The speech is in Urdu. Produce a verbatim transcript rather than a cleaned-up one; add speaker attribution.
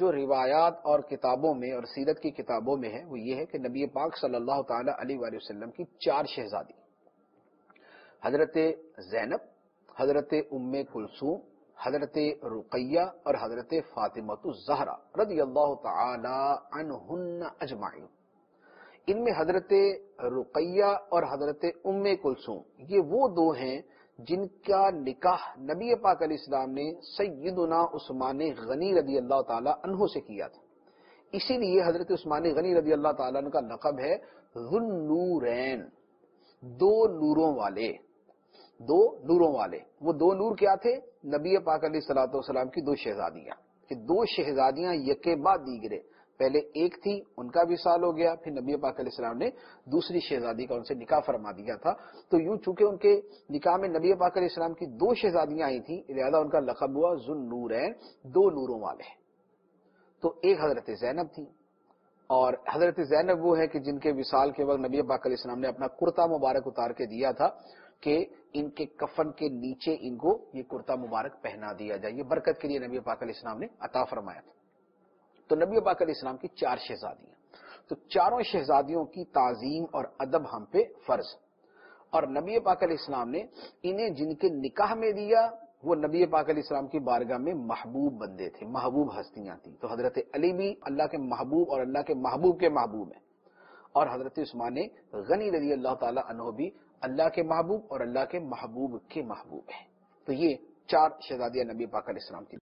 Speaker 1: جو روایات اور کتابوں میں اور سیرت کی کتابوں میں ہے وہ یہ ہے کہ نبی پاک صلی اللہ تعالی علیہ وآلہ وسلم کی چار شہزادی، حضرت زینب، حضرت ام کلثوم، حضرت رقیہ اور حضرت فاطمہ الزہرا رضی اللہ تعالی عنہن اجمعین۔ ان میں حضرت رقیہ اور حضرت ام کلثوم یہ وہ دو ہیں جن کا نکاح نبی پاک علیہ السلام نے سیدنا عثمان غنی رضی اللہ تعالی عنہ سے کیا تھا، اسی لیے حضرت عثمان غنی رضی اللہ تعالی عنہ کا لقب ہے ذو النورین، دو نوروں والے، دو نوروں والے۔ وہ دو نور کیا تھے؟ نبی پاک علیہ الصلوۃ والسلام کی دو شہزادیاں، کہ دو شہزادیاں یکے بعد دیگرے، پہلے ایک تھی ان کا وصال ہو گیا، پھر نبی پاک علیہ السلام نے دوسری شہزادی کا ان سے نکاح فرما دیا تھا۔ تو یوں چونکہ ان کے نکاح میں نبی پاک علیہ السلام کی دو شہزادیاں آئی تھیں، لہذا ان کا لقب ہوا ذو النورین، دو نوروں والے۔ تو ایک حضرت زینب تھی، اور حضرت زینب وہ ہے کہ جن کے وصال کے وقت نبی پاک علیہ السلام نے اپنا کرتا مبارک اتار کے دیا تھا کہ ان کے کفن کے نیچے ان کو یہ کرتا مبارک پہنا دیا جائے، یہ برکت کے لیے نبی پاک علیہ السلام نے عطا فرمایا تھا۔ تو نبی پاک علیہ السلام کی چار شہزادیاں، تو چاروں شہزادیوں کی تعظیم اور ادب ہم پہ فرض، اور نبی پاک علیہ السلام نے انہیں جن کے نکاح میں دیا وہ نبی پاک علیہ السلام کی بارگاہ میں محبوب بندے تھے، محبوب ہستیاں تھیں۔ تو حضرت علی بھی اللہ کے محبوب اور اللہ کے محبوب کے محبوب ہیں، اور حضرت عثمان غنی رضی اللہ تعالی عنہ بھی اللہ کے محبوب اور اللہ کے محبوب کے محبوب ہیں۔ تو یہ چار شہزادیاں نبی پاک علیہ السلام کی